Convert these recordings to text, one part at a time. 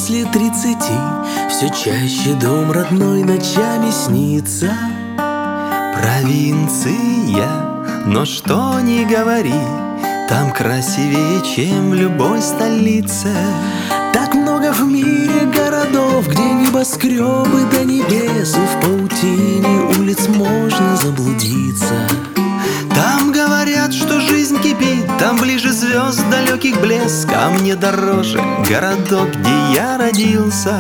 после 30 все чаще дом родной ночами снится. Провинция, но что ни говори, там красивее, чем в любой столице. Так много в мире городов, где небоскребы до небес, и в паутине улиц можно заблудиться. Там говорят, что жизнь кипит, там ближе звезд далеких блеск, а мне дороже городок, где я родился.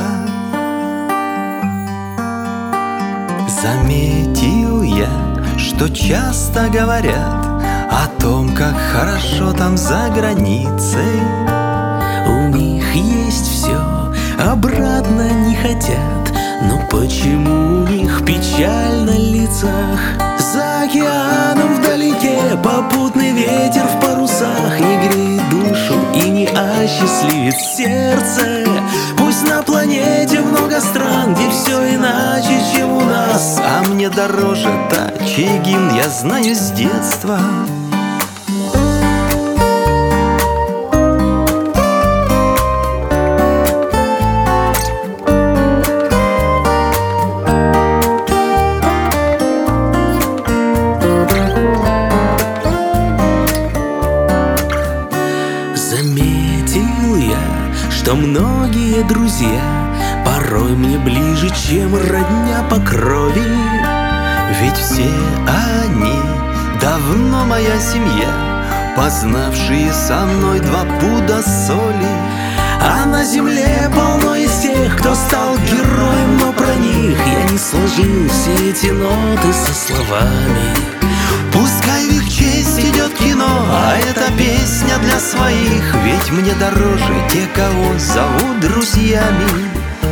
Заметил я, что часто говорят о том, как хорошо там за границей. У них есть все, обратно не хотят, но почему у них печаль на лицах? За океаном вдалеке попутный ветер в парусах не греет душу и не осчастливит сердце. Пусть на планете много стран, где все иначе, чем у нас, а мне дороже та, чей гимн я знаю с детства. Заметил я, что многие друзья порой мне ближе, чем родня по крови. Ведь все они давно моя семья, познавшие со мной 2 пуда соли. А на земле полно из тех, кто стал героем, но про них я не сложил все эти ноты со словами. Пускай в их честь идет кино, а эта песня для своих, ведь мне дороже те, кого зовут друзьями.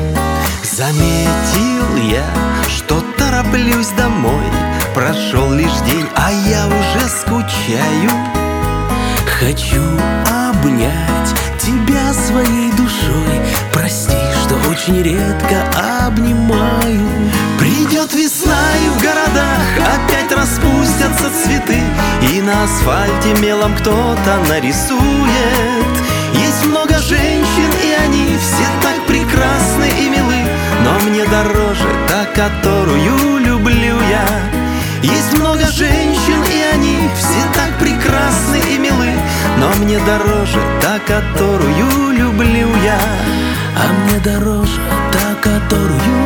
Заметил я, что тороплюсь домой, прошел лишь день, а я уже скучаю. Хочу обнять тебя своей душой, прости, что очень редко обнимаю. Придет весна, и в городах опять распустятся цветы, и на асфальте мелом кто-то нарисует. Есть много женщин, и они все так прекрасны и милы, но мне дороже та, которую люблю я. Есть много женщин, и они все так прекрасны и милы, но мне дороже та, которую люблю я. А мне дороже та, которую